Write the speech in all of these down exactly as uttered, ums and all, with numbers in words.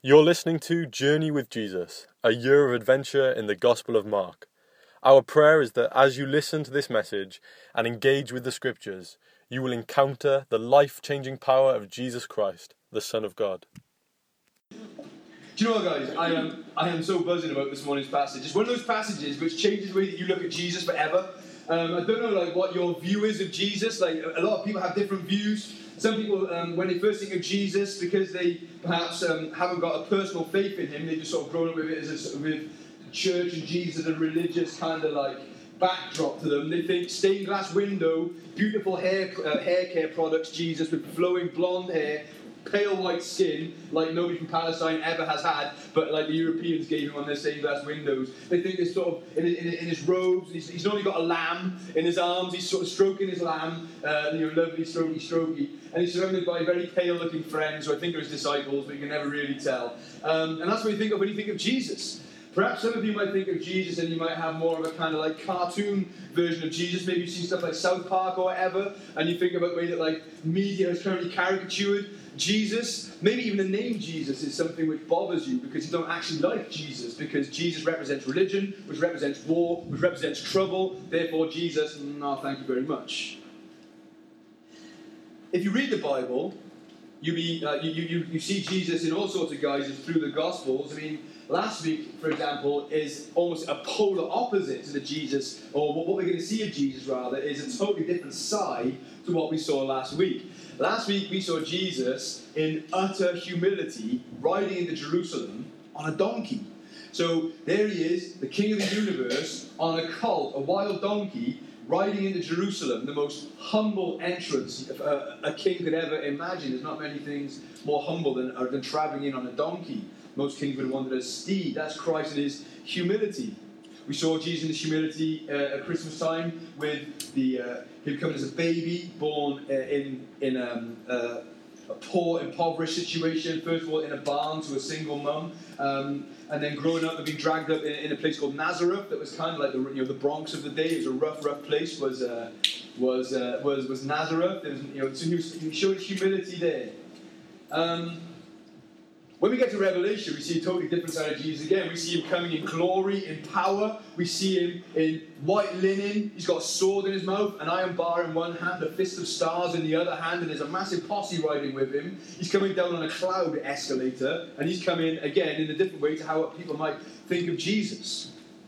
You're listening to Journey with Jesus, a year of adventure in the Gospel of Mark. Our prayer is that as you listen to this message and engage with the Scriptures, you will encounter the life-changing power of Jesus Christ, the Son of God. Do you know what, guys? I am I am so buzzing about this morning's passage. It's one of those passages which changes the way that you look at Jesus forever. Um, I don't know, like, what your view is of Jesus. Like, a lot of people have different views. Some people, um, when they first think of Jesus, because they perhaps um, haven't got a personal faith in him, they just sort of grown up with it as a sort of with church and Jesus as a religious kind of like backdrop to them. They think stained glass window, beautiful hair uh, hair care products, Jesus with flowing blonde hair, pale white skin, like nobody from Palestine ever has had, but like the Europeans gave him on their stained glass windows. They think this sort of, in, in, in his robes, he's, he's not only got a lamb in his arms, he's sort of stroking his lamb, uh, you know, lovely, strokey, strokey, and he's surrounded by very pale-looking friends, who I think are his disciples, but you can never really tell. Um, and that's what you think of when you think of Jesus. Perhaps some of you might think of Jesus and you might have more of a kind of like cartoon version of Jesus. Maybe you've seen stuff like South Park or whatever, and you think about the way that like media has currently caricatured Jesus. Maybe even the name Jesus is something which bothers you because you don't actually like Jesus, because Jesus represents religion, which represents war, which represents trouble. Therefore Jesus, no, thank you very much. If you read the Bible, you, be, uh, you, you, you see Jesus in all sorts of guises through the Gospels. I mean, last week, for example, is almost a polar opposite to the Jesus, or what we're going to see of Jesus, rather, is a totally different side to what we saw last week. Last week, we saw Jesus in utter humility, riding into Jerusalem on a donkey. So there he is, the King of the universe, on a colt, a wild donkey, riding into Jerusalem, the most humble entrance a, a king could ever imagine. There's not many things more humble than, than travelling in on a donkey. Most kings would have wanted a steed. That's Christ in his humility. We saw Jesus in his humility uh, at Christmas time with the uh, him coming as a baby, born uh, in in um, uh, a poor, impoverished situation. First of all, in a barn to a single mum, um, and then growing up and being dragged up in, in a place called Nazareth. That was kind of like the you know the Bronx of the day. It was a rough, rough place. Was uh, was uh, was was Nazareth? There was, you know, so he, was, he showed humility there. Um, When we get to Revelation, we see a totally different side of Jesus again. We see him coming in glory, in power. We see him in white linen. He's got a sword in his mouth, an iron bar in one hand, a fist of stars in the other hand, and there's a massive posse riding with him. He's coming down on a cloud escalator, and he's coming, again, in a different way to how people might think of Jesus.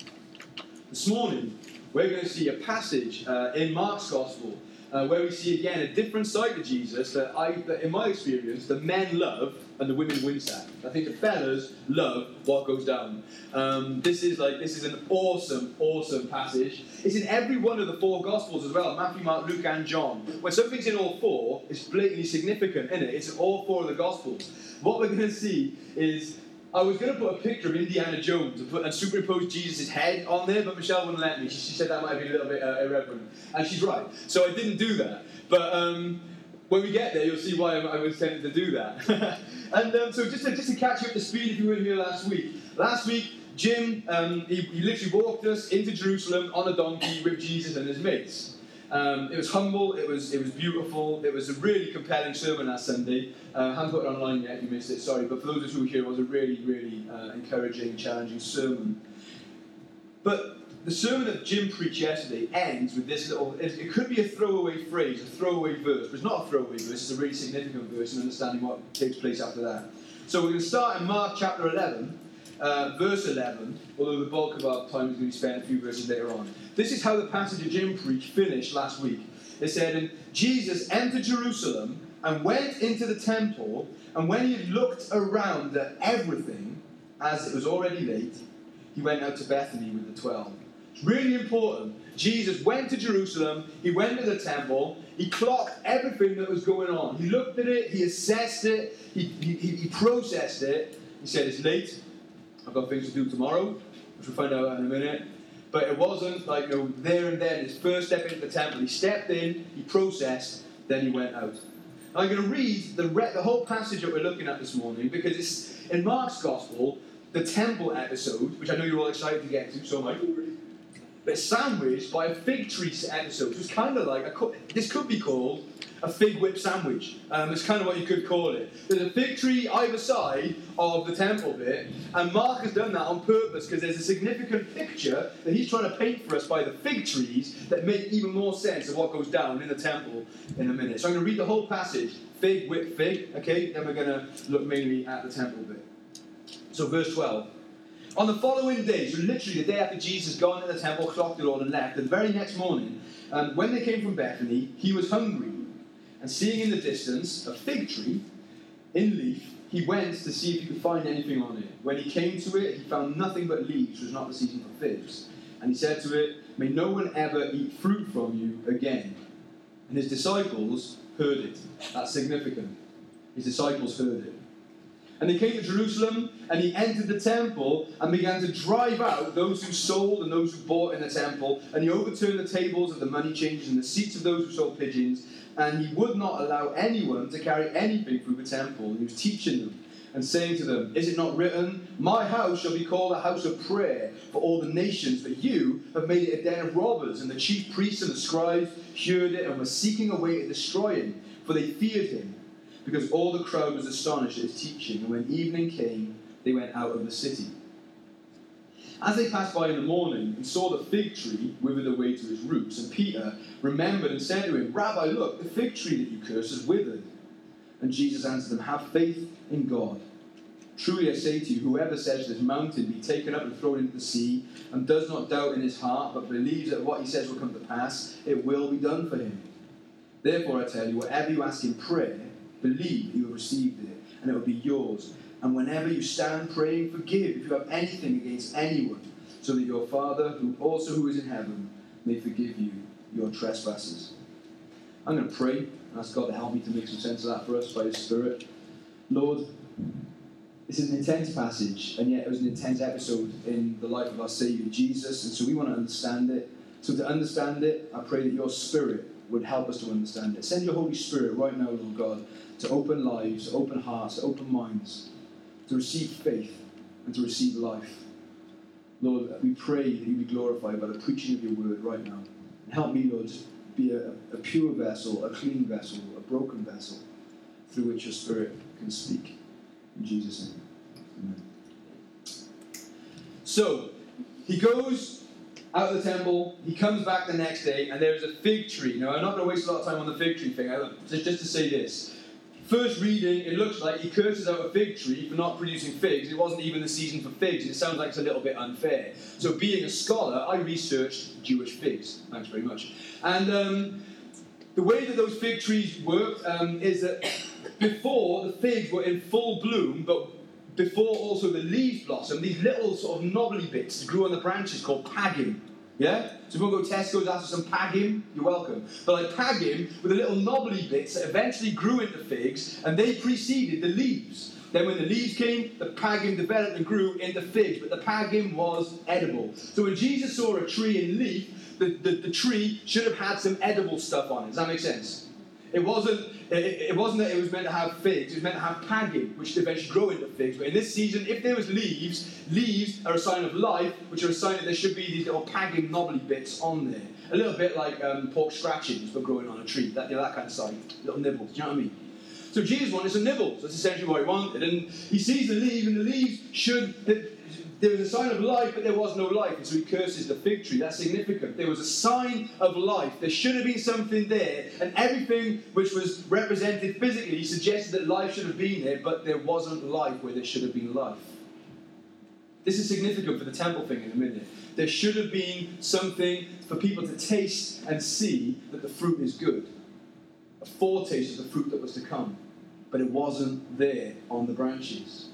This morning, we're going to see a passage uh, in Mark's Gospel Uh, where we see again a different side to Jesus that I, that in my experience, the men love and the women wince at. I think the fellas love what goes down. Um, this is like this is an awesome, awesome passage. It's in every one of the four Gospels as well: Matthew, Mark, Luke, and John. When something's in all four, it's blatantly significant, isn't it? It's in all four of the Gospels. What we're going to see is, I was going to put a picture of Indiana Jones and, put, and superimpose Jesus' head on there, but Michelle wouldn't let me. She, she said that might be a little bit uh, irreverent. And she's right. So I didn't do that. But um, when we get there, you'll see why I was tempted to do that. and um, so just to, just to catch you up to speed, if you were here last week. Last week, Jim, um, he, he literally walked us into Jerusalem on a donkey with Jesus and his mates. Um, it was humble, it was it was beautiful, it was a really compelling sermon last Sunday. Uh, I haven't put it online yet if you missed it, sorry, but for those of you who were here, it was a really, really uh, encouraging, challenging sermon. But the sermon that Jim preached yesterday ends with this little, it, it could be a throwaway phrase, a throwaway verse, but it's not a throwaway verse, it's a really significant verse in understanding what takes place after that. So we're going to start in Mark chapter eleven, uh, verse eleven, although the bulk of our time is going to be spent a few verses later on. This is how the passage of Jim preached finished last week. It said, and Jesus entered Jerusalem and went into the temple, and when he had looked around at everything, as it was already late, he went out to Bethany with the twelve. It's really important. Jesus went to Jerusalem, he went to the temple, he clocked everything that was going on. He looked at it, he assessed it, he, he, he processed it. He said, it's late, I've got things to do tomorrow, which we'll find out in a minute. But it wasn't like, you know, there and then, his first step into the temple. He stepped in, he processed, then he went out. Now I'm going to read the, re- the whole passage that we're looking at this morning, because it's in Mark's Gospel, the temple episode, which I know you're all excited to get to, so am I. But it's sandwiched by a fig tree episode. So it's kind of like, a, this could be called a fig whip sandwich. Um, it's kind of what you could call it. There's a fig tree either side of the temple bit, and Mark has done that on purpose because there's a significant picture that he's trying to paint for us by the fig trees that make even more sense of what goes down in the temple in a minute. So I'm going to read the whole passage, fig whip fig, okay? Then we're going to look mainly at the temple bit. So verse twelve. On the following day, so literally the day after Jesus gone to the temple, clocked it all and left, the very next morning, um, when they came from Bethany, he was hungry. And seeing in the distance a fig tree in leaf, he went to see if he could find anything on it. When he came to it, he found nothing but leaves, which was not the season for figs. And he said to it, "May no one ever eat fruit from you again." And his disciples heard it. That's significant. His disciples heard it. And they came to Jerusalem, and he entered the temple and began to drive out those who sold and those who bought in the temple. And he overturned the tables of the money changers and the seats of those who sold pigeons. And he would not allow anyone to carry anything through the temple. And he was teaching them and saying to them, "Is it not written, 'My house shall be called a house of prayer for all the nations,' but you have made it a den of robbers." And the chief priests and the scribes heard it and were seeking a way to destroy him, for they feared him, because all the crowd was astonished at his teaching. And when evening came, they went out of the city. As they passed by in the morning and saw the fig tree withered away to its roots, and Peter remembered and said to him, "Rabbi, look, the fig tree that you cursed is withered." And Jesus answered them, "Have faith in God. Truly I say to you, whoever says to this mountain, 'Be taken up and thrown into the sea,' and does not doubt in his heart, but believes that what he says will come to pass, it will be done for him. Therefore I tell you, whatever you ask in prayer, believe you have received it, and it will be yours. And whenever you stand praying, forgive if you have anything against anyone, so that your Father, who also who is in heaven, may forgive you your trespasses." I'm going to pray and ask God to help me to make some sense of that for us by His Spirit. Lord, this is an intense passage, and yet it was an intense episode in the life of our Saviour Jesus, and so we want to understand it. So to understand it, I pray that your Spirit would help us to understand it. Send your Holy Spirit right now, Lord God, to open lives, to open hearts, to open minds, to receive faith and to receive life. Lord, we pray that you be glorified by the preaching of your word right now. And help me, Lord, to be a, a pure vessel, a clean vessel, a broken vessel, through which your Spirit can speak. In Jesus' name. Amen. So, he goes out of the temple, he comes back the next day, and there is a fig tree. Now, I'm not going to waste a lot of time on the fig tree thing, just, just to say this. First reading, it looks like he curses out a fig tree for not producing figs. It wasn't even the season for figs. It sounds like it's a little bit unfair. So being a scholar, I researched Jewish figs. Thanks very much. And um, the way that those fig trees worked um, is that before the figs were in full bloom, but before also the leaves blossomed, these little sort of knobbly bits grew on the branches called pagim. Yeah? So if you want to go to Tesco's, ask for some pagim, you're welcome. But like pagim with the little knobbly bits that eventually grew into figs, and they preceded the leaves. Then when the leaves came, the pagim developed and grew into figs, but the pagim was edible. So when Jesus saw a tree in leaf, the, the, the tree should have had some edible stuff on it. Does that make sense? It wasn't, it, it wasn't that it was meant to have figs, it was meant to have pagim, which eventually grow into figs. But in this season, if there was leaves, leaves are a sign of life, which are a sign that there should be these little pagim knobbly bits on there. A little bit like um, pork scratchings, but growing on a tree, that, you know, that kind of sign, little nibbles, do you know what I mean? So Jesus wanted some nibbles, that's essentially what he wanted. And he sees the leaves, and the leaves should... There was a sign of life, but there was no life, and so he curses the fig tree. That's significant. There was a sign of life. There should have been something there, and everything which was represented physically suggested that life should have been there, but there wasn't life where there should have been life. This is significant for the temple thing in a minute. There should have been something for people to taste and see that the fruit is good. A foretaste of the fruit that was to come, but it wasn't there on the branches.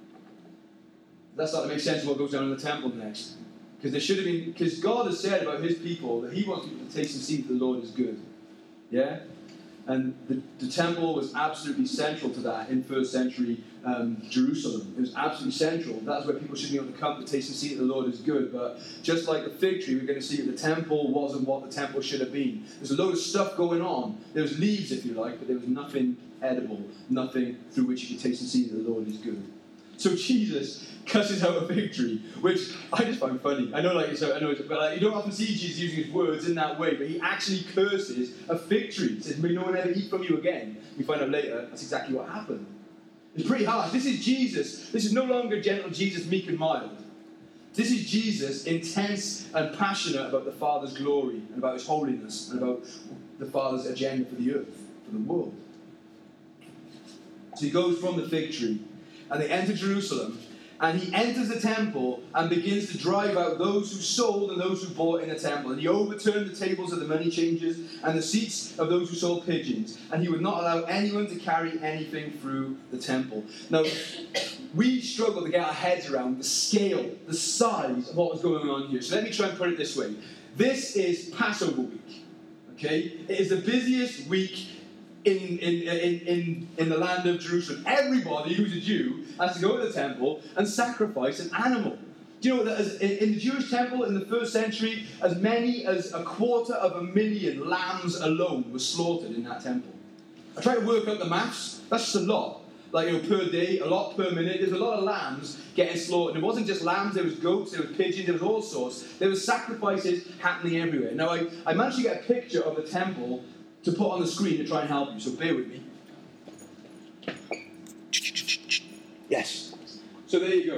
That's not to make sense of what goes down in the temple next. Because there should have been, because God has said about his people that he wants people to taste and see that the Lord is good. Yeah? And the, the temple was absolutely central to that in first century um, Jerusalem. It was absolutely central. That's where people should be able to come to taste and see that the Lord is good. But just like the fig tree, we're going to see that the temple wasn't what the temple should have been. There's a load of stuff going on. There was leaves, if you like, but there was nothing edible, nothing through which you could taste and see that the Lord is good. So Jesus cusses out a fig tree, which I just find funny. I know, like, it's, I know, it's, but like, you don't often see Jesus using his words in that way, but he actually curses a fig tree. He says, "May no one ever eat from you again." We find out later that's exactly what happened. It's pretty harsh. This is Jesus. This is no longer gentle Jesus, meek and mild. This is Jesus, intense and passionate about the Father's glory and about his holiness and about the Father's agenda for the earth, for the world. So he goes from the fig tree, and they enter Jerusalem, and he enters the temple and begins to drive out those who sold and those who bought in the temple. And he overturned the tables of the money changers and the seats of those who sold pigeons. And he would not allow anyone to carry anything through the temple. Now, we struggle to get our heads around the scale, the size of what was going on here. So let me try and put it this way. This is Passover week. Okay? It is the busiest week In, in, in, in, in the land of Jerusalem. Everybody who's a Jew has to go to the temple and sacrifice an animal. Do you know that as, in, in the Jewish temple in the first century, as many as a quarter of a million lambs alone were slaughtered in that temple? I tried to work out the maths. That's just a lot. Like, you know, per day, a lot per minute. There's a lot of lambs getting slaughtered. And it wasn't just lambs, there was goats, there was pigeons, there was all sorts. There was sacrifices happening everywhere. Now, I, I managed to get a picture of the temple to put on the screen to try and help you, so bear with me. Yes. So there you go.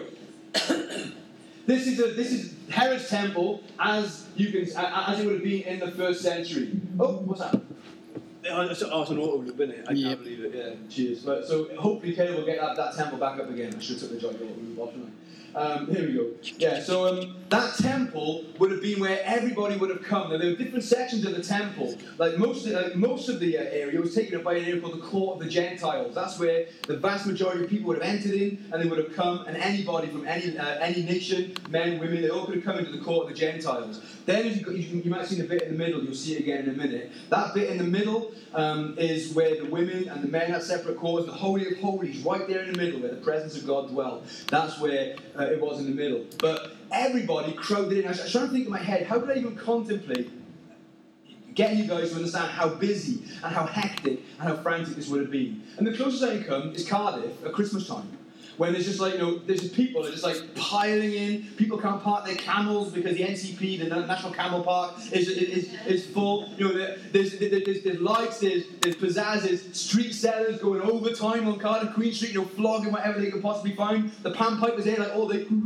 This is a, this is Herod's temple as you can as it would have been in the first century. Oh, what's that? Oh, it's an auto loop, isn't it? I Yep. can't believe it. Yeah, cheers. But, so hopefully Caleb will get that, that temple back up again. I should have took the joint auto loop off, shouldn't I? Um, here we go. Yeah, so um, that temple would have been where everybody would have come. Now, there were different sections of the temple. Like most, of the, like most of the uh, area was taken up by an area called the Court of the Gentiles. That's where the vast majority of people would have entered in, and they would have come, and anybody from any uh, any nation, men, women, they all could have come into the Court of the Gentiles. Then you, you, you might have seen a bit in the middle. You'll see it again in a minute. That bit in the middle um, is where the women and the men had separate courts. The Holy of Holies, right there in the middle, where the presence of God dwelt. That's where uh, it was in the middle. But everybody crowded in. I was trying to think in my head, how could I even contemplate getting you guys to understand how busy and how hectic and how frantic this would have been? And the closest I can come is Cardiff at Christmas time, when there's just like, you know, there's just people that are just like piling in. People can't park their camels because the N C P, the National Camel Park, is is, is full. You know, there's, there's, there's lights, there's, there's pizzazz, there's street sellers going overtime on Cardiff Queen Street, you know, flogging whatever they can possibly find. The panpipers there, like all the,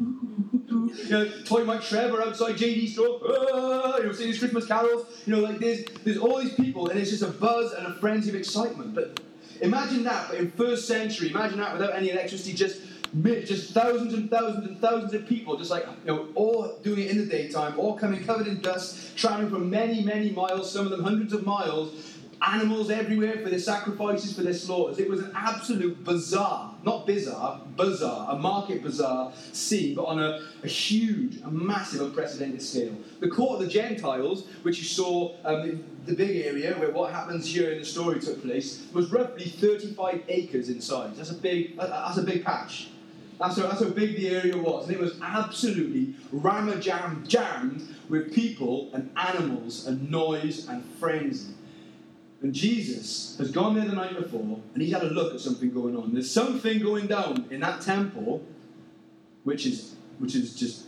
you know, Toy Mike Trevor outside J D store, ah, you know, singing his Christmas carols. You know, like there's there's all these people, and it's just a buzz and a frenzy of excitement. But imagine that, but in first century, imagine that without any electricity, just just thousands and thousands and thousands of people, just like, you know, all doing it in the daytime, all coming covered in dust, traveling from many, many miles, some of them hundreds of miles, animals everywhere for their sacrifices, for their slaughters. It was an absolute bazaar, not bizarre, bazaar, a market bazaar scene, but on a, a huge, a massive, unprecedented scale. The Court of the Gentiles, which you saw, um, the, the big area where what happens here in the story took place, was roughly thirty-five acres in size. That's a big, that's a big patch. That's how, that's how big the area was. And it was absolutely rammer-jammed jammed with people and animals and noise and frenzy. And Jesus has gone there the night before, and he's had a look at something going on. There's something going down in that temple, which is which is just,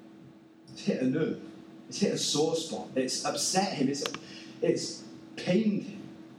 it's hit a nerve. It's hit a sore spot. It's upset him. It's it's pained him.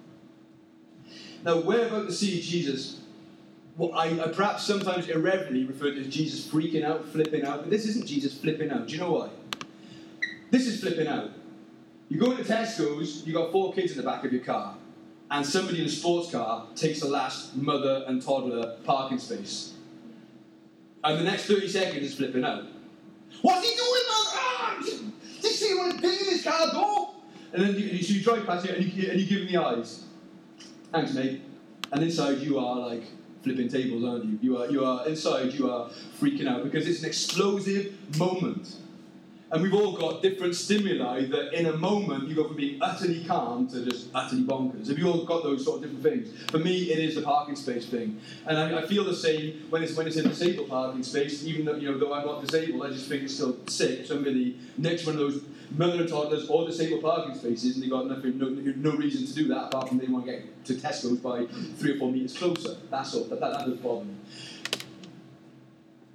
Now, we're about to see Jesus, what I, I perhaps sometimes irreverently refer to as Jesus freaking out, flipping out, but this isn't Jesus flipping out. Do you know why? This is flipping out. You go into Tesco's, you got four kids in the back of your car, and somebody in a sports car takes the last mother and toddler parking space. And the next thirty seconds is flipping out. What's he doing, man? Ah! Did you see what he's in his car door? And then you, so you drive past it and you, and you give him the eyes. Thanks, mate. And inside you are like flipping tables, aren't you? You are, you are inside you are freaking out because it's an explosive moment. And we've all got different stimuli that in a moment you go from being utterly calm to just utterly bonkers. Have you all got those sort of different things? For me, it is the parking space thing. And I, I feel the same when it's when it's a disabled parking space, even though, you know, though I'm not disabled, I just think it's still sick. Somebody next one of those mother and toddlers or disabled parking spaces, and they've got nothing, no, no reason to do that apart from they want to get to Tesco's by three or four metres closer. That's all. That, that, that does bother me.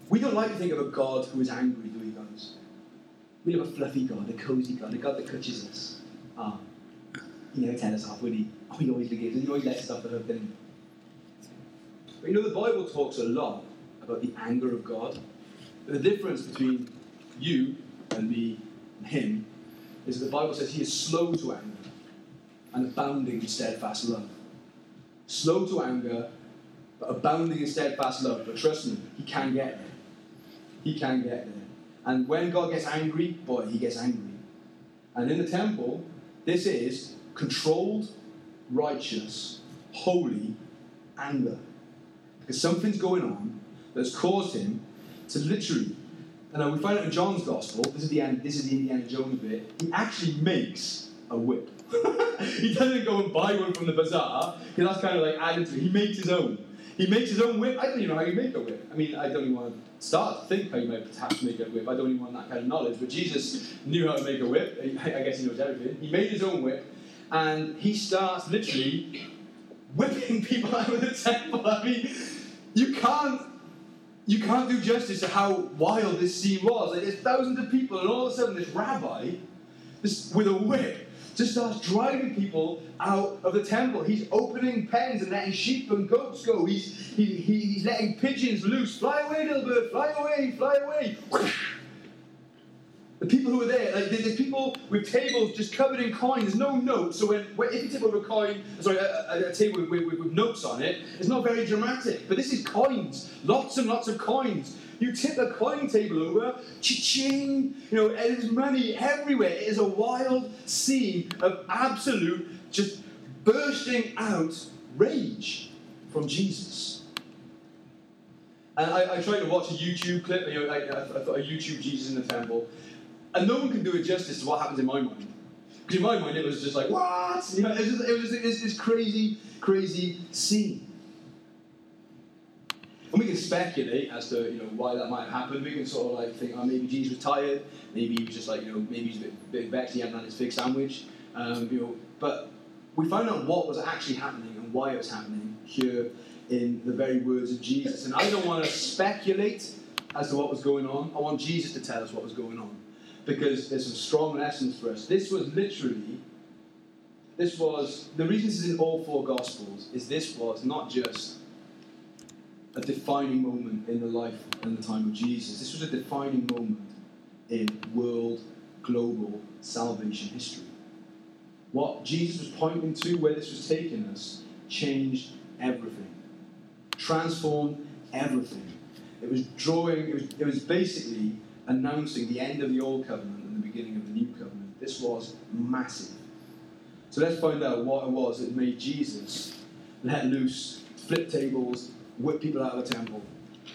We don't like to think of a God who is angry, do we, guys? We love a fluffy God, a cozy God, a God that touches us. Um, you know, tell us off, would he? Oh, he always forgives, and he always lets us off the hook, doesn't he? But you know, the Bible talks a lot about the anger of God. But the difference between you and me and him is that the Bible says he is slow to anger and abounding in steadfast love. Slow to anger, but abounding in steadfast love. But trust me, he can get there. He can get there. And when God gets angry, boy, he gets angry. And in the temple, this is controlled, righteous, holy anger. Because something's going on that's caused him to literally, and we find out in John's Gospel, this is the end, this is the Indiana Jones bit, he actually makes a whip. He doesn't go and buy one from the bazaar, because that's kind of like added to it. He makes his own. He makes his own whip. I don't even know how you make a whip. I mean, I don't even want to start to think how you might have to make a whip. I don't even want that kind of knowledge. But Jesus knew how to make a whip. I guess he knows everything. He made his own whip, and he starts literally whipping people out of the temple. I mean, you can't, you can't do justice to how wild this scene was. Like, there's thousands of people, and all of a sudden, this rabbi, this with a whip, just starts driving people out of the temple. He's opening pens and letting sheep and goats go. He's he, he, he's letting pigeons loose. Fly away, little bird. Fly away. Fly away. The people who are there, like, there's people with tables just covered in coins. There's no notes. So when, when if you tip over a coin, sorry, a, a, a table with, with, with notes on it, it's not very dramatic. But this is coins. Lots and lots of coins. You tip a coin table over, cha-ching, you know, there's money everywhere. It is a wild scene of absolute, just bursting out rage from Jesus. And I, I tried to watch a YouTube clip, you know, I, I, I thought a YouTube Jesus in the temple, and no one can do it justice to what happens in my mind. Because in my mind it was just like, what? You know, it was just, it was just this, this crazy, crazy scene. And we can speculate as to, you know, why that might have happened. We can sort of like think, oh, maybe Jesus was tired. Maybe he was just like, you know, maybe he's a bit, bit vexed. He hadn't had his fig sandwich. Um, you know, but we found out what was actually happening and why it was happening here in the very words of Jesus. And I don't want to speculate as to what was going on. I want Jesus to tell us what was going on, because there's some strong lessons for us. This was literally, this was the reason this is in all four Gospels is this was not just a defining moment in the life and the time of Jesus. This was a defining moment in world, global salvation history. What Jesus was pointing to, where this was taking us, changed everything. Transformed everything. It was drawing, it was, it was basically announcing the end of the old covenant and the beginning of the new covenant. This was massive. So let's find out what it was that made Jesus let loose, flip tables, whip people out of the temple.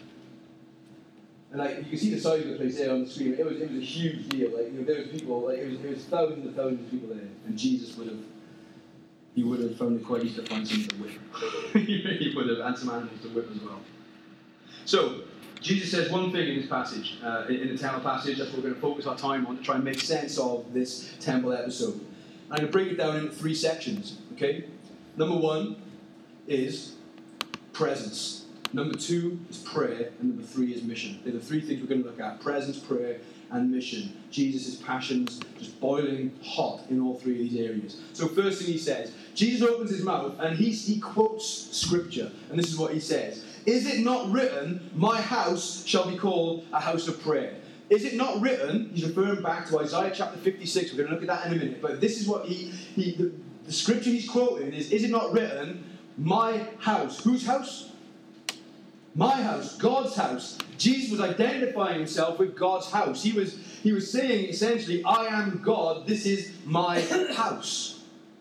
And like you can see the size of the place there on the screen. It was it was a huge deal. Like, you know, there was people, like it was it was thousands and thousands of people there, and Jesus would have he would have found it quite easy to find something to whip. He would have, and some animals to whip as well. So Jesus says one thing in this passage, uh, in, in the temple passage. That's what we're going to focus our time on to try and make sense of this temple episode. I'm going to break it down into three sections. Okay, number one is presence. Number two is prayer, and number three is mission. They're the three things we're going to look at: presence, prayer, and mission. Jesus' passions just boiling hot in all three of these areas. So first thing he says, Jesus opens his mouth and he, he quotes scripture, and this is what he says: "Is it not written, my house shall be called a house of prayer?" Is it not written? He's referring back to Isaiah chapter fifty-six. We're going to look at that in a minute. But this is what he, he the, the scripture he's quoting is, is it not written, my house? Whose house? My house, God's house. Jesus was identifying himself with God's house. He was, he was saying essentially, I am God, this is my house.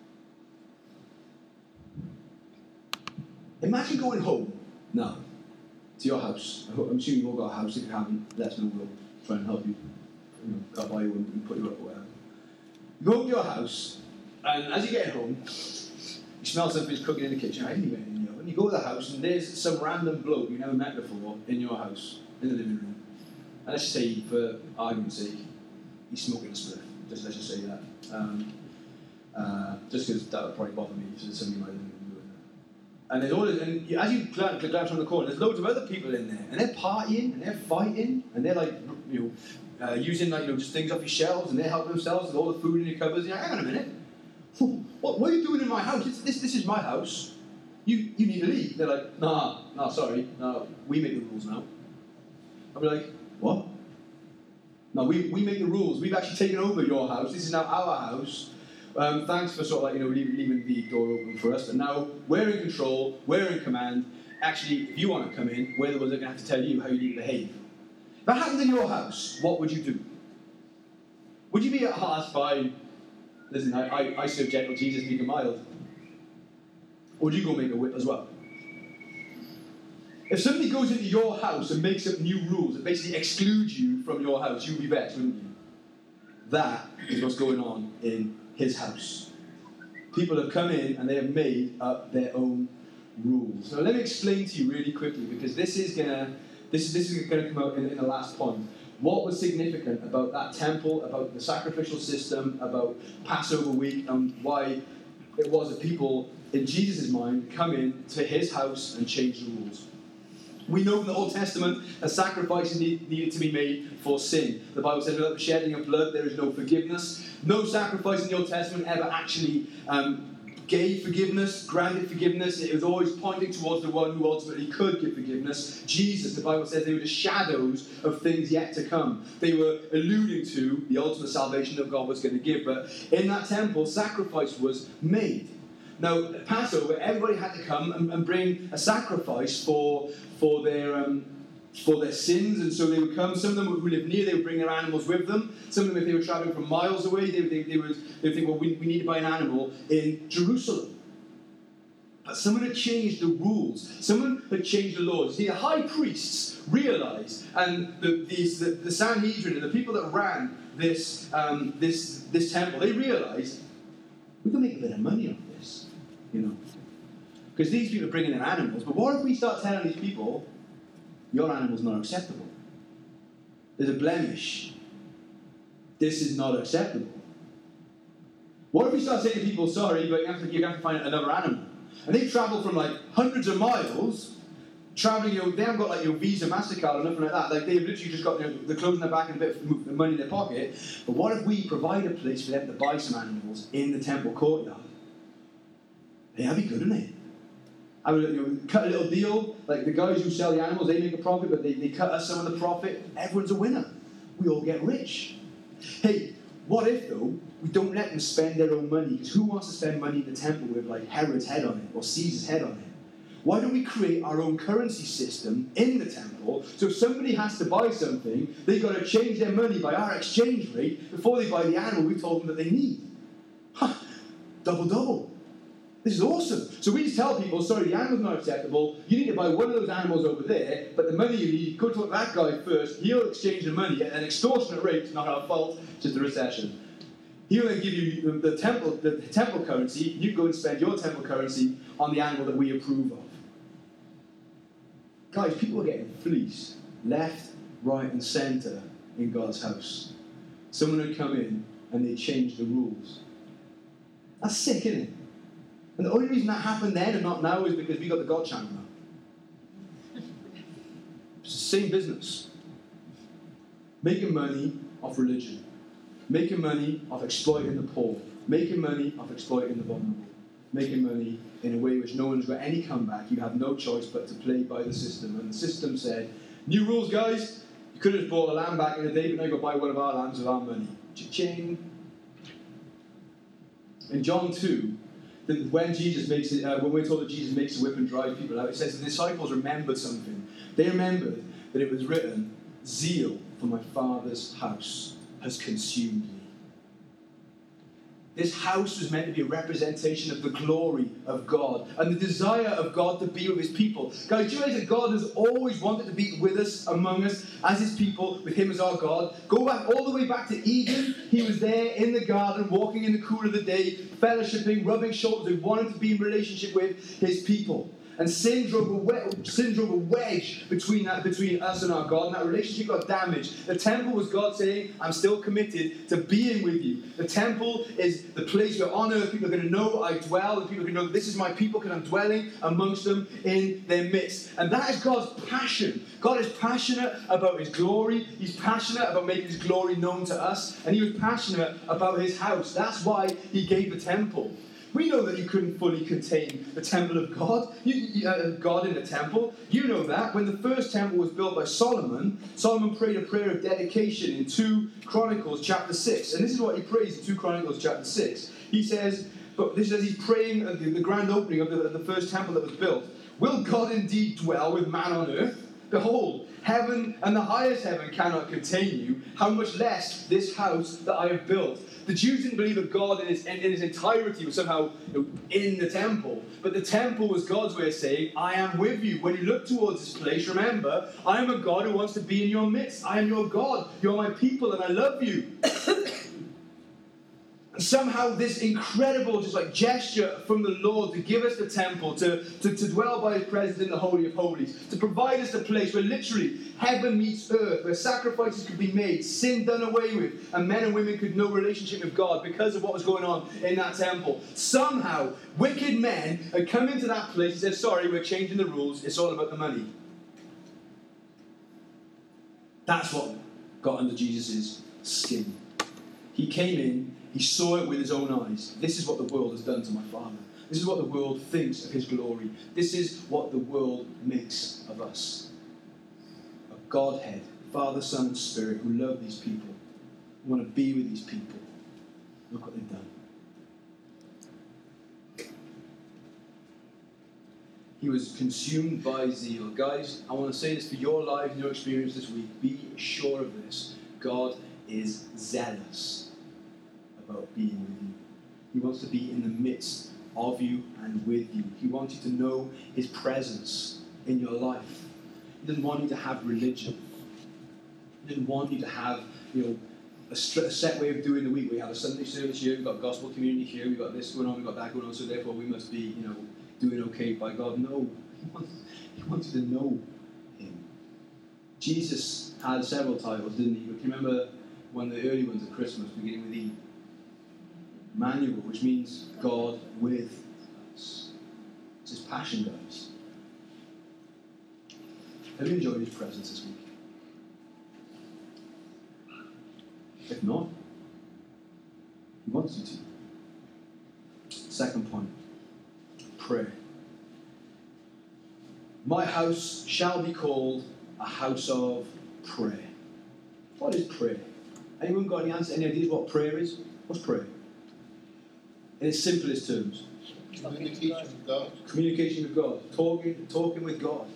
Imagine going home now to your house. I'm assuming you've all got a house. If you haven't, let us know. We'll try and help you. You know, go buy you one and put you up or whatever. You go to your house, and as you get home, you smell something's cooking in the kitchen. I didn't even know. And you go to the house, and there's some random bloke you never met before in your house, in the living room. And let's just say, for argument's sake, he's smoking a spliff. Just let's just say that. Um, uh, just because that would probably bother me if there's somebody in my living room doing And there's all, and as you glance, glance around the corner, there's loads of other people in there, and they're partying, and they're fighting, and they're like, you know, uh, using like you know just things off your shelves, and they're helping themselves with all the food in your cupboards. You're like, hang on a minute, what, what are you doing in my house? This, this, this is my house. You, you need to leave. They're like, nah, nah, sorry, no, we make the rules now. I'll be like, what? No, we, we make the rules. We've actually taken over your house. This is now our house. Um, thanks for sort of like, you know, leaving, leaving the door open for us. But now we're in control. We're in command. Actually, if you want to come in, we're the ones that are going to have to tell you how you need to behave. If that happened in your house, what would you do? Would you be at oh, that's fine. Listen, I, I, I serve gentle Jesus, meek and mild. Or would you go make a whip as well? If somebody goes into your house and makes up new rules that basically exclude you from your house, you'd be vexed, wouldn't you? That is what's going on in his house. People have come in and they have made up their own rules. Now let me explain to you really quickly, because this is gonna this, this is gonna come out in, in the last point. What was significant about that temple, about the sacrificial system, about Passover week, and why it was that people in Jesus' mind come in to his house and change the rules. We know from the Old Testament a sacrifice need, needed to be made for sin. The Bible says without the shedding of blood there is no forgiveness. No sacrifice in the Old Testament ever actually um, gave forgiveness, granted forgiveness. It was always pointing towards the one who ultimately could give forgiveness. Jesus, the Bible says they were the shadows of things yet to come. They were alluding to the ultimate salvation that God was going to give. But in that temple, sacrifice was made. Now, at Passover, everybody had to come and, and bring a sacrifice for for their um, for their sins, and so they would come. Some of them who lived near, they would bring their animals with them. Some of them, if they were traveling from miles away, they, they, they, would, they would think, well, we, we need to buy an animal in Jerusalem. But someone had changed the rules. Someone had changed the laws. The high priests realized, and the, these, the, the Sanhedrin and the people that ran this, um, this, this temple, they realized, we can make a bit of money on this, you know. Because these people are bringing in animals, but what if we start telling these people, your animal's not acceptable? There's a blemish. This is not acceptable. What if we start saying to people, sorry, but you have to, you have to find another animal? And they've travelled from like hundreds of miles, travelling, you know, they haven't got like your Visa, MasterCard or nothing like that. Like they've literally just got, you know, the clothes in their back and a bit of money in their pocket. But what if we provide a place for them to buy some animals in the temple courtyard? Hey, that'd be good, wouldn't it? I would, you know, cut a little deal, like the guys who sell the animals, they make a profit, but they, they cut us some of the profit. Everyone's a winner. We all get rich. Hey, what if, though, we don't let them spend their own money? Because who wants to spend money in the temple with, like, Herod's head on it or Caesar's head on it? Why don't we create our own currency system in the temple, so if somebody has to buy something, they've got to change their money by our exchange rate before they buy the animal we told them that they need? Huh, double-double. This is awesome. So we just tell people, sorry, the animal's not acceptable. You need to buy one of those animals over there, but the money you need, go to that guy first. He'll exchange the money at an extortionate rate. It's not our fault, it's just a recession. He'll then give you the temple, the temple currency. You go and spend your temple currency on the animal that we approve of. Guys, people are getting fleeced left, right, and centre in God's house. Someone would come in and they change the rules. That's sick, isn't it? And the only reason that happened then and not now is because we got the God channel now. It's the same business. Making money off religion. Making money off exploiting the poor. Making money off exploiting the vulnerable. Making money in a way which no one's got any comeback. You have no choice but to play by the system. And the system said, new rules, guys. You could have just bought a lamb back in the day, but now you've got to buy one of our lambs with our money. Cha-ching. In John two, when Jesus makes it, uh, when we're told that Jesus makes a whip and drives people out, it says the disciples remembered something. They remembered that it was written, zeal for my Father's house has consumed me. This house was meant to be a representation of the glory of God and the desire of God to be with his people. Guys, do you realize that God has always wanted to be with us, among us, as his people, with him as our God? Go back all the way back to Eden. He was there in the garden, walking in the cool of the day, fellowshipping, rubbing shoulders. He wanted to be in relationship with his people. And sin drove a wedge, sin drove a wedge between that, between us and our God, and that relationship got damaged. The temple was God saying, I'm still committed to being with you. The temple is the place where on earth people are going to know I dwell, and people are going to know this is my people because I'm dwelling amongst them in their midst. And that is God's passion. God is passionate about his glory. He's passionate about making his glory known to us. And he was passionate about his house. That's why he gave the temple. We know that you couldn't fully contain the temple of God, you, you, uh, God in the temple. You know that. When the first temple was built by Solomon, Solomon prayed a prayer of dedication in Second Chronicles chapter six. And this is what he prays in Second Chronicles chapter six. He says, but this is as he's praying at the, the grand opening of the, the first temple that was built. Will God indeed dwell with man on earth? Behold, heaven and the highest heaven cannot contain you. How much less this house that I have built? The Jews didn't believe that God in his, in his entirety was somehow, you know, in the temple. But the temple was God's way of saying, I am with you. When you look towards this place, remember, I am a God who wants to be in your midst. I am your God. You're my people and I love you. And somehow this incredible just like gesture from the Lord to give us the temple, to, to, to dwell by his presence in the Holy of Holies, to provide us a place where literally heaven meets earth, where sacrifices could be made, sin done away with, and men and women could know relationship with God because of what was going on in that temple. Somehow, wicked men had come into that place and said, sorry, we're changing the rules, it's all about the money. That's what got under Jesus' skin. He came in, he saw it with his own eyes. This is what the world has done to my Father. This is what the world thinks of his glory. This is what the world makes of us. A Godhead, Father, Son, and Spirit, who love these people, who want to be with these people. Look what they've done. He was consumed by zeal. Guys, I want to say this for your life and your experience this week. Be sure of this. God is zealous about being with you. He wants to be in the midst of you and with you. He wants you to know his presence in your life. He doesn't want you to have religion. He doesn't want you to have, you know, a, st- a set way of doing the week. We have a Sunday service here, we've got gospel community here, we've got this going on, we've got that going on, so therefore we must be, you know, doing okay by God. No. He wants, he wants you to know him. Jesus had several titles, didn't he? But can you remember one of the early ones at Christmas, beginning with E? Emmanuel, which means God with us. It's his passion, guys. Have you enjoyed his presence this week? If not, he wants you to. Second point, prayer. My house shall be called a house of prayer. What is prayer? Anyone got any answer? Any ideas what prayer is? What's prayer? In its simplest terms. Communication with God. Communication with God. Talking, talking with God.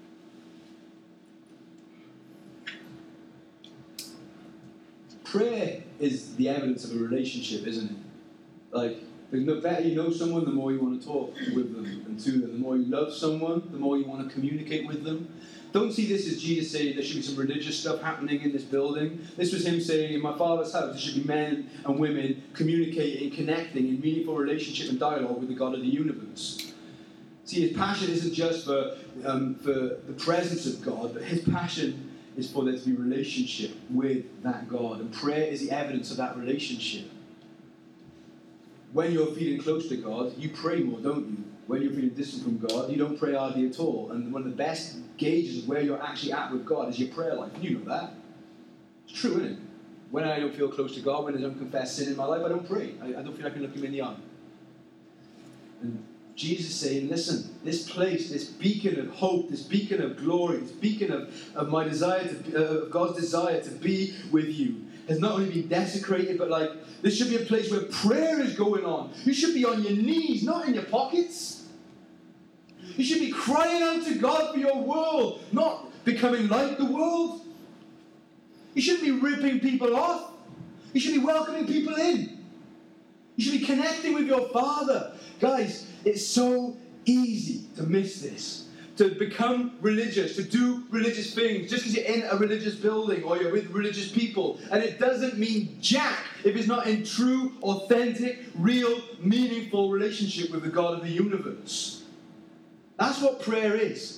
Prayer is the evidence of a relationship, isn't it? Like, the better you know someone, the more you want to talk with them and to them. The more you love someone, the more you want to communicate with them. Don't see this as Jesus saying there should be some religious stuff happening in this building. This was him saying, in my Father's house, there should be men and women communicating, connecting in meaningful relationship and dialogue with the God of the universe. See, his passion isn't just for, um, for the presence of God, but his passion is for there to be relationship with that God. And prayer is the evidence of that relationship. When you're feeling close to God, you pray more, don't you? When you're feeling distant from God, you don't pray hardly at all. And one of the best gauges of where you're actually at with God is your prayer life. You know that. It's true, isn't it? When I don't feel close to God, when there's unconfessed sin in my life, I don't pray. I, I don't feel I can look him in the eye. And Jesus is saying, listen, this place, this beacon of hope, this beacon of glory, this beacon of, of my desire, to, uh, of God's desire to be with you, has not only been desecrated, but like, this should be a place where prayer is going on. You should be on your knees, not in your pockets. You should be crying out to God for your world, not becoming like the world. You shouldn't be ripping people off. You should be welcoming people in. You should be connecting with your Father. Guys, it's so easy to miss this. To become religious, to do religious things, just because you're in a religious building or you're with religious people. And it doesn't mean jack if it's not in true, authentic, real, meaningful relationship with the God of the universe. That's what prayer is.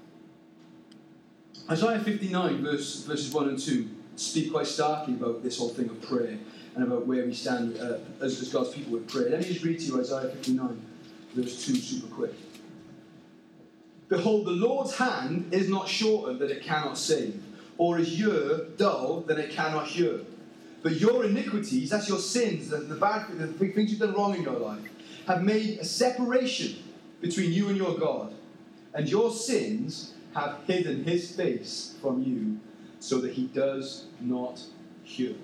Isaiah fifty-nine, verse, verses one and two, speak quite starkly about this whole thing of prayer and about where we stand uh, as, as God's people with prayer. Let me just read to you Isaiah fifty-nine, verse two, super quick. Behold, the Lord's hand is not shortened that it cannot save, or his ear dull that it cannot hear. But your iniquities, that's your sins, the, the bad the things you've done wrong in your life, have made a separation between you and your God. And your sins have hidden his face from you, so that he does not hear.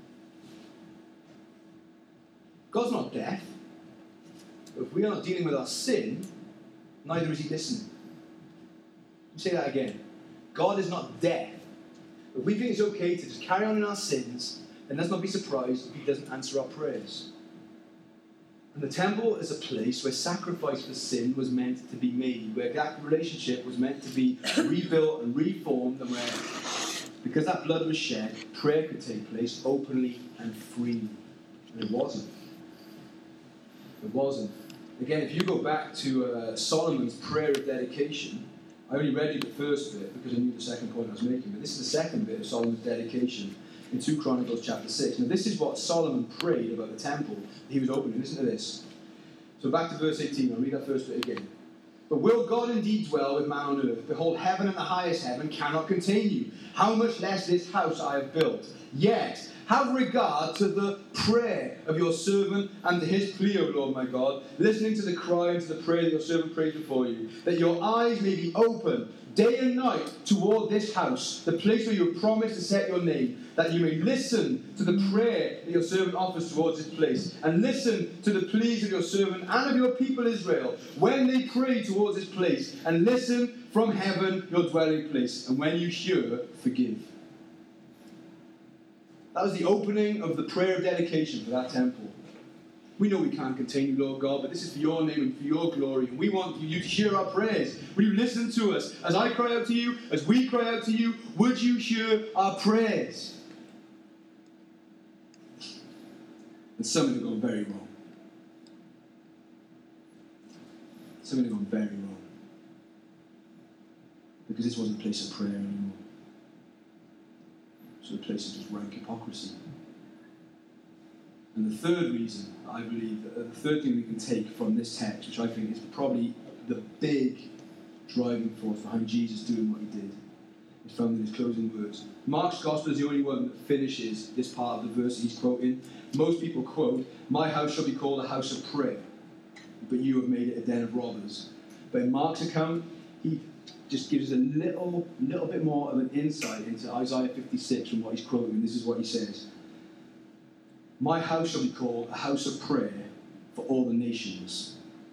God's not deaf. If we are not dealing with our sin, neither is he listening. Let me say that again. God is not deaf. If we think it's okay to just carry on in our sins, then let's not be surprised if he doesn't answer our prayers. And the temple is a place where sacrifice for sin was meant to be made, where that relationship was meant to be rebuilt and reformed, and where, because that blood was shed, prayer could take place openly and freely. And it wasn't. It wasn't. Again, if you go back to uh, Solomon's prayer of dedication, I only read you the first bit because I knew the second point I was making, but this is the second bit of Solomon's dedication in Second Chronicles chapter six. Now this is what Solomon prayed about the temple that he was opening. Listen to this. So back to verse eighteen, I'll read that first bit again. But will God indeed dwell with man on earth? Behold, heaven and the highest heaven cannot contain you. How much less this house I have built? Yet have regard to the prayer of your servant and to his plea, O Lord my God, listening to the cry and to the prayer that your servant prays before you, that your eyes may be open day and night toward this house, the place where you have promised to set your name, that you may listen to the prayer that your servant offers towards this place, and listen to the pleas of your servant and of your people Israel, when they pray towards this place, and listen from heaven your dwelling place, and when you hear, forgive. That was the opening of the prayer of dedication for that temple. We know we can't contain you, Lord God, but this is for your name and for your glory. And we want you to hear our prayers. Will you listen to us? As I cry out to you, as we cry out to you, would you hear our prayers? And something had gone very wrong. Something had gone very wrong. Because this wasn't a place of prayer anymore. It was a place of just rank hypocrisy. And the third reason, I believe, uh, the third thing we can take from this text, which I think is probably the big driving force behind Jesus doing what he did, is found in his closing words. Mark's Gospel is the only one that finishes this part of the verse he's quoting. Most people quote, "My house shall be called a house of prayer, but you have made it a den of robbers." But in Mark's account, he just gives us a little, little bit more of an insight into Isaiah fifty-six from what he's quoting. This is what he says. "My house shall be called a house of prayer for all the nations.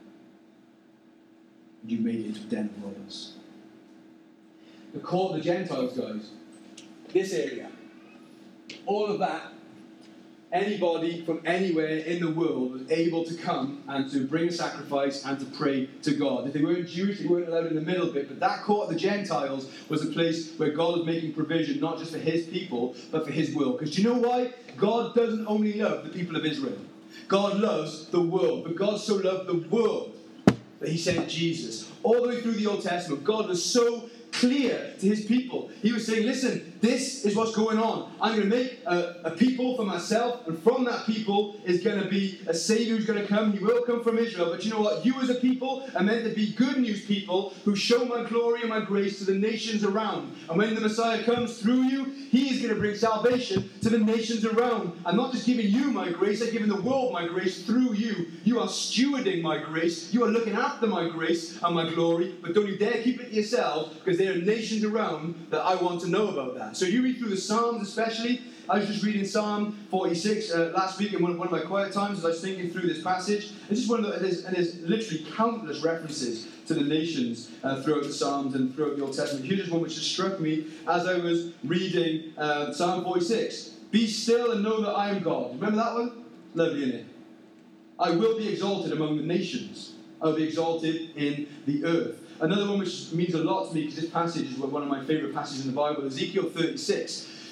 You made it into a den of robbers." The court of the Gentiles, guys. This area. All of that. Anybody from anywhere in the world was able to come and to bring a sacrifice and to pray to God. If they weren't Jewish, they weren't allowed in the middle bit. But that court of the Gentiles was a place where God was making provision, not just for his people, but for his will. Because do you know why? God doesn't only love the people of Israel. God loves the world. But God so loved the world that he sent Jesus. All the way through the Old Testament, God was so clear to his people. He was saying, listen, this is what's going on. I'm going to make a, a people for myself, and from that people is going to be a Savior who's going to come. He will come from Israel. But you know what? You as a people are meant to be good news people who show my glory and my grace to the nations around. And when the Messiah comes through you, he is going to bring salvation to the nations around. I'm not just giving you my grace, I'm giving the world my grace through you. You are stewarding my grace. You are looking after my grace and my glory. But don't you dare keep it to yourself, because there are nations around that I want to know about that. So you read through the Psalms especially. I was just reading Psalm forty-six uh, last week in one, one of my quiet times as I was thinking through this passage. It's just one of the, there's, and there's literally countless references to the nations uh, throughout the Psalms and throughout the Old Testament. Here's just one which just struck me as I was reading uh, Psalm forty-six. "Be still and know that I am God." Remember that one? Lovely, isn't it? "I will be exalted among the nations. I will be exalted in the earth." Another one which means a lot to me, because this passage is one of my favourite passages in the Bible, Ezekiel thirty-six.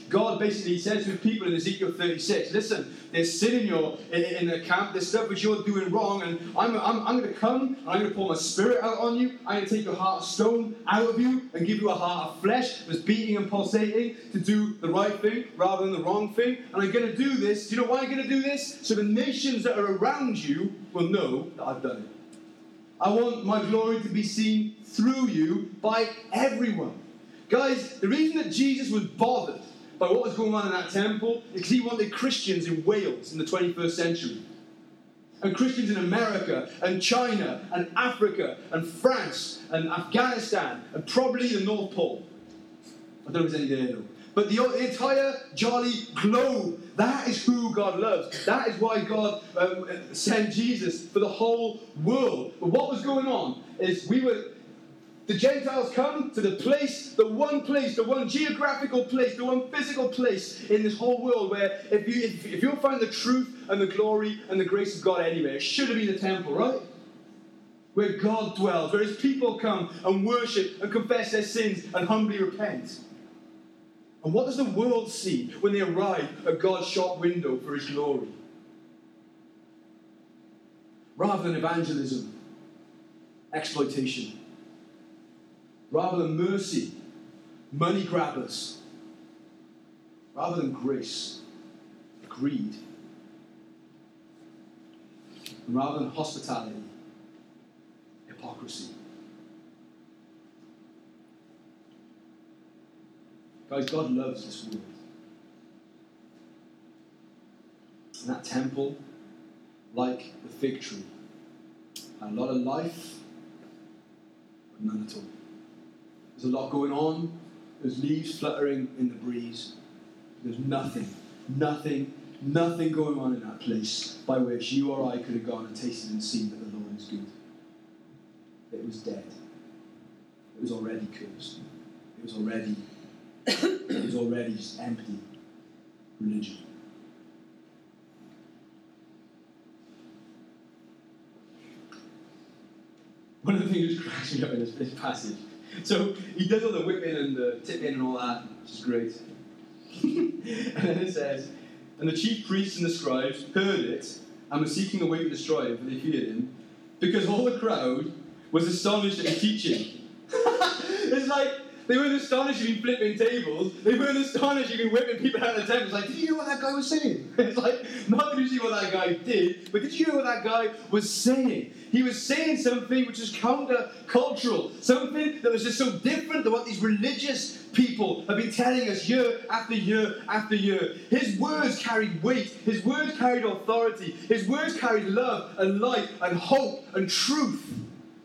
God basically says to his people in Ezekiel thirty-six, listen, there's sin in your in, in the camp, there's stuff which you're doing wrong, and I'm, I'm, I'm going to come, and I'm going to pour my spirit out on you, I'm going to take your heart of stone out of you, and give you a heart of flesh that's beating and pulsating to do the right thing rather than the wrong thing, and I'm going to do this. Do you know why I'm going to do this? So the nations that are around you will know that I've done it. I want my glory to be seen through you by everyone. Guys, the reason that Jesus was bothered by what was going on in that temple is because he wanted Christians in Wales in the twenty-first century. And Christians in America and China and Africa and France and Afghanistan and probably the North Pole. I don't know if there's any there though. But the entire jolly globe, that is who God loves. That is why God um, sent Jesus for the whole world. But what was going on is we were, the Gentiles come to the place, the one place, the one geographical place, the one physical place in this whole world where if, you, if, if you'll find the truth and the glory and the grace of God anywhere, it should have been the temple, right? Where God dwells, where his people come and worship and confess their sins and humbly repent. And what does the world see when they arrive at God's shop window for his glory? Rather than evangelism, exploitation. Rather than mercy, money grabbers. Rather than grace, greed. And rather than hospitality, hypocrisy. Guys, God loves this world. And that temple, like the fig tree, had a lot of life, but none at all. There's a lot going on. There's leaves fluttering in the breeze. There's nothing, nothing, nothing going on in that place by which you or I could have gone and tasted and seen that the Lord is good. It was dead. It was already cursed. It was already It was already just empty religion. One of the things that cracks me up in this, this passage. So he does all the whipping and the tipping and all that, which is great. And then it says, and the chief priests and the scribes heard it and were seeking a way to destroy him, for they feared him, because all the crowd was astonished at his teaching. It's like, they weren't astonished you've been flipping tables. They weren't astonished you've been whipping people out of the temple. It's like, did you hear what that guy was saying? It's like, not did you see what that guy did, but did you hear what that guy was saying? He was saying something which is counter-cultural. Something that was just so different than what these religious people have been telling us year after year after year. His words carried weight. His words carried authority. His words carried love and light and hope and truth.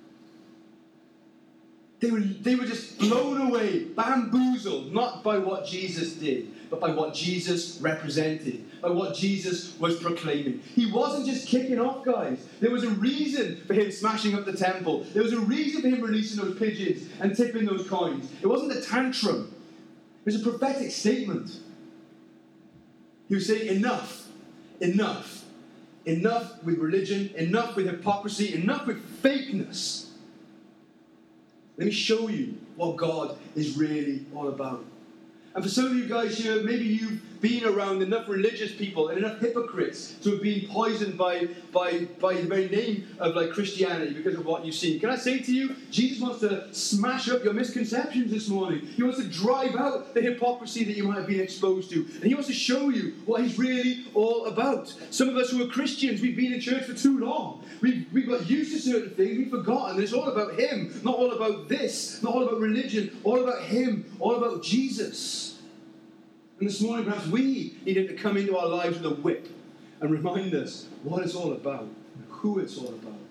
They were, they were just blown away, bamboozled, not by what Jesus did, but by what Jesus represented, by what Jesus was proclaiming. He wasn't just kicking off, guys. There was a reason for him smashing up the temple. There was a reason for him releasing those pigeons and tipping those coins. It wasn't a tantrum. It was a prophetic statement. He was saying, enough, enough, enough with religion, enough with hypocrisy, enough with fakeness. Let me show you what God is really all about. And for some of you guys here, maybe you've been around enough religious people and enough hypocrites to have been poisoned by, by, by the very name of like Christianity because of what you've seen. Can I say to you, Jesus wants to smash up your misconceptions this morning. He wants to drive out the hypocrisy that you might have been exposed to. And he wants to show you what he's really all about. Some of us who are Christians, we've been in church for too long. We've, we've got used to certain things, we've forgotten. And it's all about him, not all about this, not all about religion, all about him, all about Jesus. And this morning, perhaps we need him to come into our lives with a whip and remind us what it's all about, and who it's all about.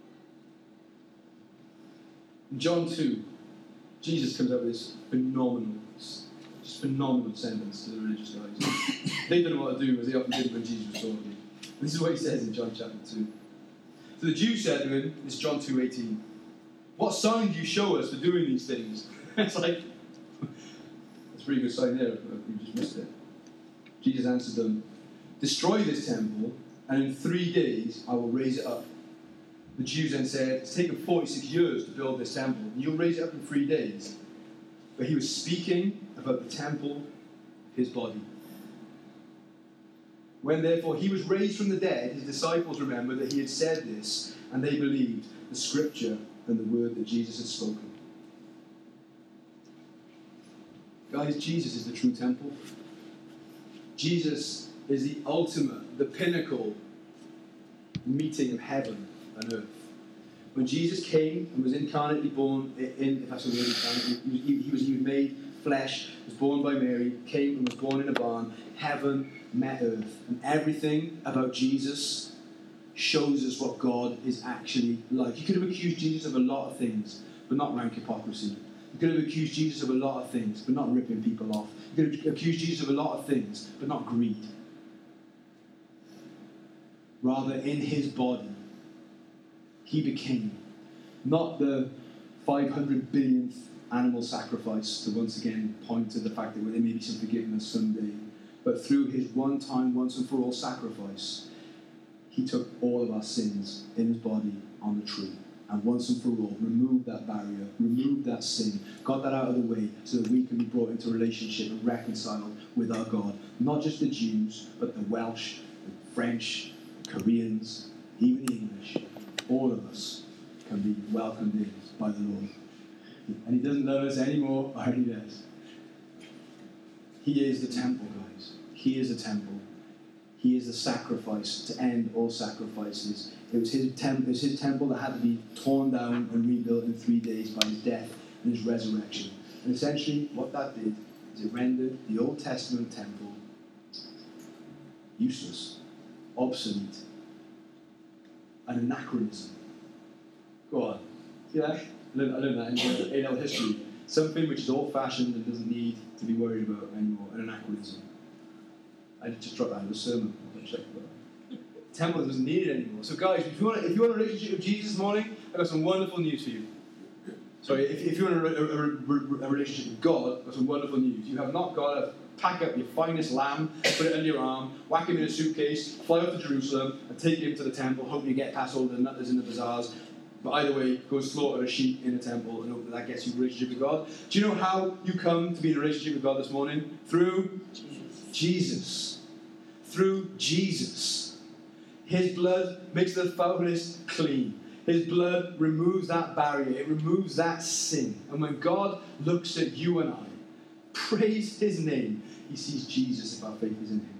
In John two, Jesus comes up with this phenomenal, just phenomenal sentence to the religious guys. They didn't know what to do, as they often did when Jesus was talking. This is what he says in John chapter two. So the Jews said to him, this is John two eighteen, what sign do you show us for doing these things? It's like, a pretty good sign there, but we just missed it. Jesus answered them, destroy this temple, and in three days I will raise it up. The Jews then said, it's taken forty-six years to build this temple, and you'll raise it up in three days. But he was speaking about the temple of his body. When therefore he was raised from the dead, his disciples remembered that he had said this, and they believed the scripture and the word that Jesus had spoken. Guys, Jesus is the true temple. Jesus is the ultimate, the pinnacle meeting of heaven and earth. When Jesus came and was incarnately born in, if that's a word, he, he, he was he was made flesh, was born by Mary, came and was born in a barn. Heaven met earth, and everything about Jesus shows us what God is actually like. You could have accused Jesus of a lot of things, but not rank hypocrisy. You could have accused Jesus of a lot of things, but not ripping people off. You could have accused Jesus of a lot of things, but not greed. Rather, in his body, he became not the five hundred billionth animal sacrifice to once again point to the fact that there may be some forgiveness someday, but through his one-time, once-and-for-all sacrifice, he took all of our sins in his body on the tree. And once and for all, removed that barrier, removed that sin, got that out of the way so that we can be brought into a relationship and reconciled with our God. Not just the Jews, but the Welsh, the French, the Koreans, even the English. All of us can be welcomed in by the Lord. And he doesn't love us anymore, or he does. He is the temple, guys. He is the temple. He is the sacrifice to end all sacrifices. It was his temple. It was his temple that had to be torn down and rebuilt in three days by his death and his resurrection. And essentially, what that did is it rendered the Old Testament temple useless, obsolete, an anachronism. Go on. See that? I learned, I learned that in A L history. Something which is old-fashioned and doesn't need to be worried about anymore. An anachronism. I just dropped that in the sermon. Temple doesn't need it anymore. So guys, if you want, if you want a relationship with Jesus this morning, I've got some wonderful news for you. Sorry, if, if you want a, a, a, a relationship with God, I've got some wonderful news. You have not got to pack up your finest lamb, put it under your arm, whack him in a suitcase, fly off to Jerusalem, and take him to the temple, hoping you get past all the nutters in the bazaars. But either way, go and slaughter a sheep in a temple and hope that that gets you a relationship with God. Do you know how you come to be in a relationship with God this morning? Through Jesus. Jesus. Through Jesus. His blood makes the foulest clean. His blood removes that barrier. It removes that sin. And when God looks at you and I, praise his name, he sees Jesus if our faith is in him.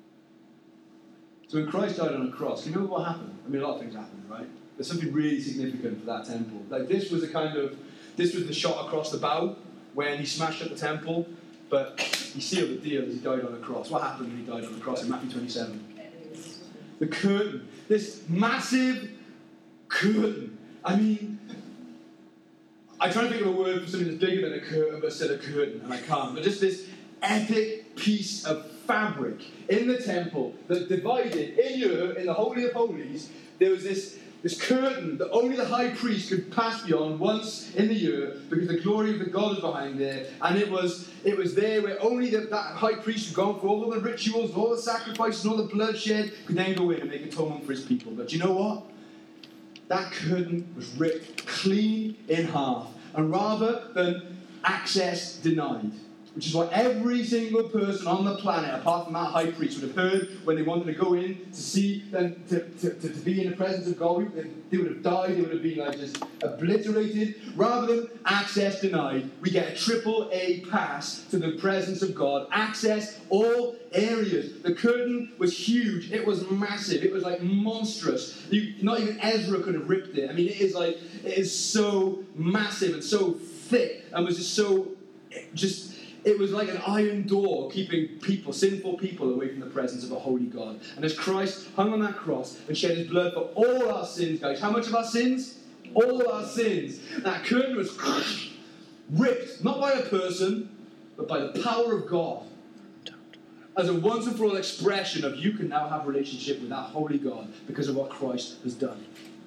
So when Christ died on a cross, can you remember what happened? I mean, a lot of things happened, right? There's something really significant for that temple. Like this was a kind of, this was the shot across the bow when he smashed up the temple, but he sealed the deal as he died on a cross. What happened when he died on the cross in Matthew twenty-seven? The curtain. This massive curtain. I mean, I try to think of a word for something that's bigger than a curtain, but said a curtain, and I can't. But just this epic piece of fabric in the temple that divided, in here, in the Holy of Holies, there was this This curtain that only the high priest could pass beyond once in the year because the glory of the God was behind there. And it was it was there where only the, that high priest who'd gone through all the rituals, all the sacrifices, and all the bloodshed could then go in and make atonement for his people. But do you know what? That curtain was ripped clean in half. And rather than access denied, which is what every single person on the planet, apart from that high priest, would have heard when they wanted to go in to see, and to, to, to, to be in the presence of God. They would have died, they would have been like just obliterated. Rather than access denied, we get a triple A pass to the presence of God. Access all areas. The curtain was huge, it was massive, it was like monstrous. You, not even Ezra could have ripped it. I mean, it is like, it is so massive and so thick, and was just so, just, it was like an iron door keeping people, sinful people, away from the presence of a holy God. And as Christ hung on that cross and shed his blood for all our sins, guys, how much of our sins? All our sins. That curtain was ripped, not by a person, but by the power of God. As a once and for all expression of you can now have a relationship with that holy God because of what Christ has done.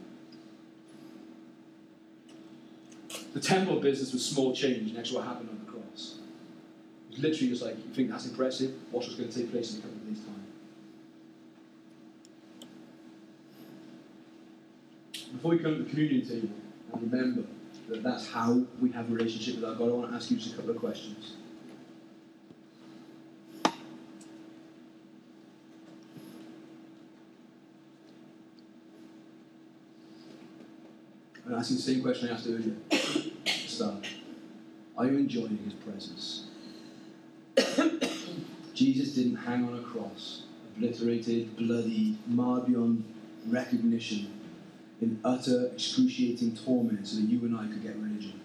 The temple business was small change next to what happened on the cross. It was literally just like, you think that's impressive? Watch what's going to take place in a couple of days' time. Before we come to the communion table, and remember that that's how we have a relationship with our God, I want to ask you just a couple of questions. I'm asking the same question I asked earlier at the start. Are you enjoying his presence? Jesus didn't hang on a cross, obliterated, bloody, marred beyond recognition, in utter, excruciating torment so that you and I could get religion.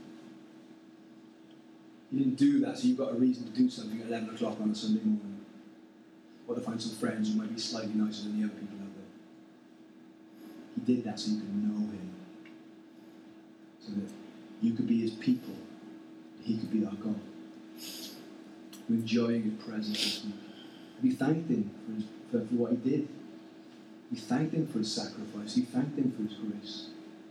He didn't do that so you've got a reason to do something at eleven o'clock on a Sunday morning. Or to find some friends who might be slightly nicer than the other people out there. He did that so you could know him. So that you could be his people. He could be our God. We're enjoying his presence this week. We thanked him for, his, for, for what he did. We thanked him for his sacrifice. We thanked him for his grace.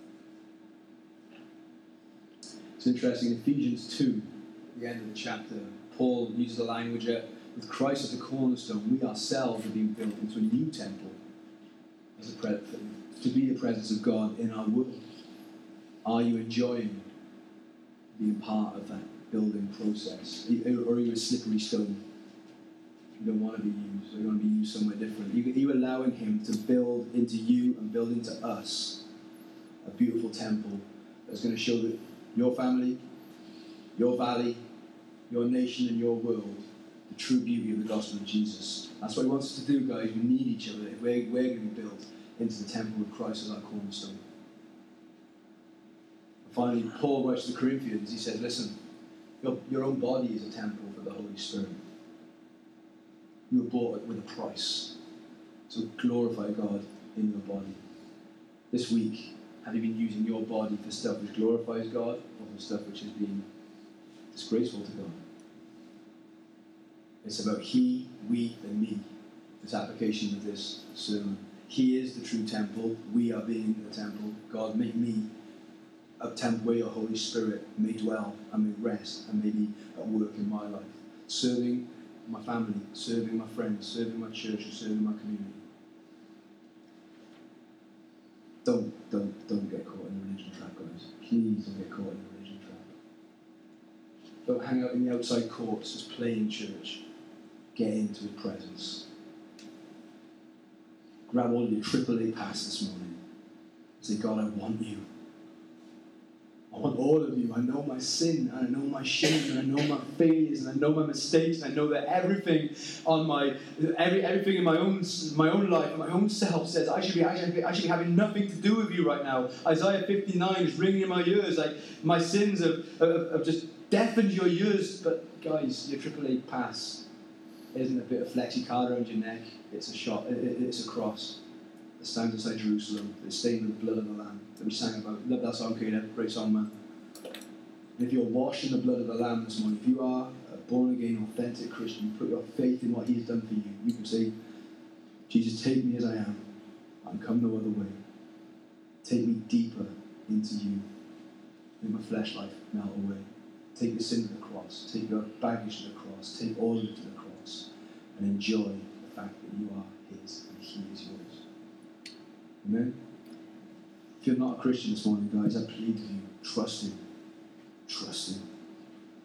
It's interesting, in Ephesians two, at the end of the chapter, Paul uses the language that with Christ as a cornerstone, we ourselves are being built into a new temple as a pre- to be the presence of God in our world. Are you enjoying being part of that building process? Or are you a slippery stone? You don't want to be used, or you want to be used somewhere different. You, you allowing him to build into you and build into us a beautiful temple that's going to show that your family, your valley, your nation and your world, the true beauty of the gospel of Jesus. That's what he wants us to do, guys. We need each other. We're, we're going to be built into the temple of Christ as our cornerstone. And finally, Paul writes to the Corinthians. He says, listen, your, your own body is a temple for the Holy Spirit. You were bought with a price. So glorify God in your body. This week, have you been using your body for stuff which glorifies God, or for stuff which is being disgraceful to God? It's about he, we, and me. This application of this sermon. He is the true temple. We are being the temple. God, make me a temple where your Holy Spirit may dwell and may rest and may be at work in my life. Serving my family, serving my friends, serving my church, and serving my community. Don't, don't, don't get caught in the religion trap, guys. Please don't get caught in the religion trap. Don't hang out in the outside courts, just play in church. Get into his presence. Grab all your triple A pass this morning. Say, God, I want you. I want all of you. I know my sin, and I know my shame, and I know my failures, and I know my mistakes, and I know that everything on my, every everything in my own my own life, and my own self says I should be I should be, I should be having nothing to do with you right now. Isaiah fifty-nine is ringing in my ears like my sins have, have, have just deafened your ears. But guys, your triple A pass isn't a bit of flexi card around your neck. It's a shot. It, it, it's a cross. It stands inside Jerusalem. It's stained with the blood of the Lamb that we sang about. Love that song, Peter. Great song, man. And if you're washed in the blood of the Lamb this morning, if you are a born-again, authentic Christian, you put your faith in what he has done for you, you can say, Jesus, take me as I am. I'm come no other way. Take me deeper into you. Make my flesh life melt away. Take your sin to the cross. Take your baggage to the cross. Take all of it to the cross. And enjoy the fact that you are his and he is yours. Amen? If you're not a Christian this morning, guys, I plead with you, trust him. Trust him.